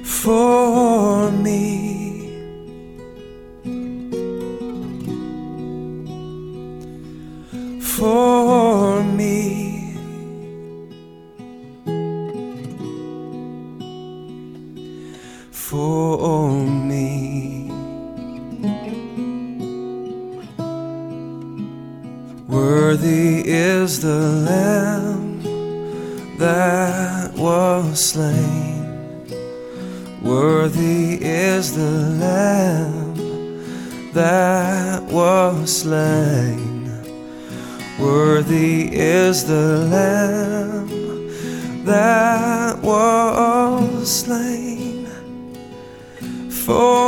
for me. For me. For me. Worthy is the Lamb that was slain. Worthy is the Lamb that was slain. Worthy is the Lamb that was slain for